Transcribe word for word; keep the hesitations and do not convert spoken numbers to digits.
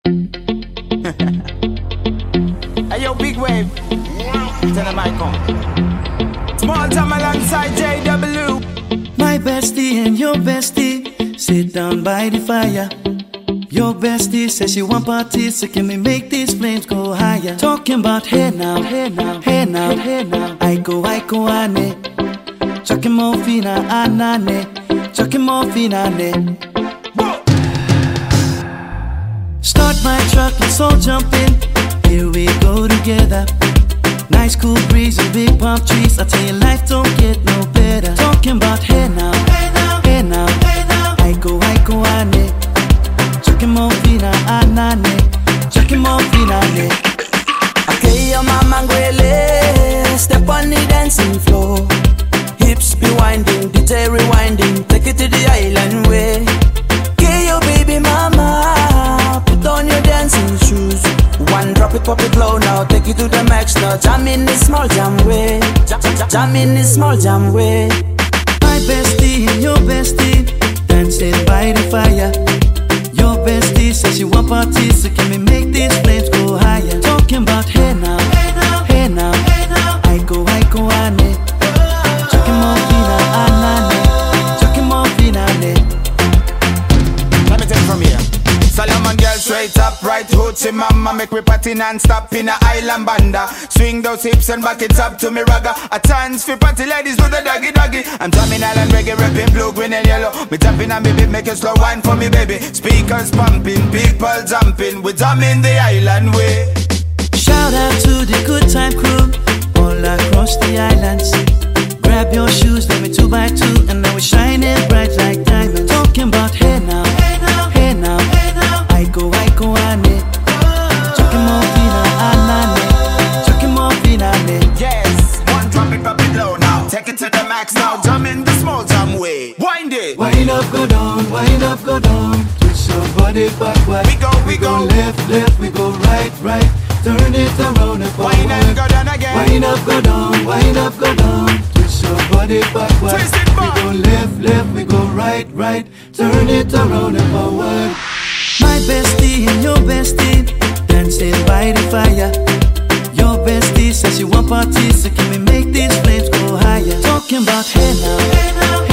Hey yo, big wave. Tell them I come. Small time alongside J W. My bestie and your bestie sit down by the fire. Your bestie says she want parties, so can we make these flames go higher? Talking about hey now, hey now, hey now, hey now. I go, I go, ane. Chucking more fina, anane. Chucking more fina, ane. Start my truck, let's all jump in. Here we go together. Nice cool breeze and big palm trees. I tell you, life don't get no better. Talking about hey now, hey now, hey now, hey now. I go, I go, ane. Chucking more fina, anane. Chucking more fina, ane. Okay, your mama ngwele. Step on the dancing floor. Hips be winding, D J rewinding. Take it to the island way. Okay, your baby mama. Put on your dancing shoes. One drop it, pop it low now. Take it to the max now. Jam in this small jam way. Jam, jam, jam in this small jam way. My bestie and your bestie dancing by the fire. Your bestie says she want parties, so can we make these flames go higher? Talking about hey now, hey now, hey now, hey now. I go, I go, ane. Chucking more fina, anane. Chucking more fina, ane. Let me take it from here. Solomon girl straight up, right hoochie mama. Make me party non-stop in a island banda. Swing those hips and back it up to me ragga. A chance for party ladies do the doggy doggy. I'm drumming island reggae, rapping blue, green and yellow. Me tapping on me beat, make a slow wine for me baby. Speakers pumping, people jumping. We drumming the island way. Shout out to the good time crew all across the islands. Grab your shoes, let me two by two, and now we're shining bright like diamonds. Talking about hey now, hey now, hey now, hey now. I go, I go, ane. Chucking more fina, anane. Chucking more fina, ane. Yes, one drop it, pop it low now. Take it to the max now. Jump in the small jam way. Wind it. Wind up, go down, wind up, go down. Twist your body backward. We go, we go. Left, left, we go right, right. Turn it around and forward. Wind up, go down again. Wind up, go down, wind up, go down. Twist your body backward. Twist it back. We go left, left, we go right, right. Turn it around and forward. My bestie and your bestie dancing by the fire. Your bestie says she want parties, so can we make these flames go higher? Talking about hey now, hey now.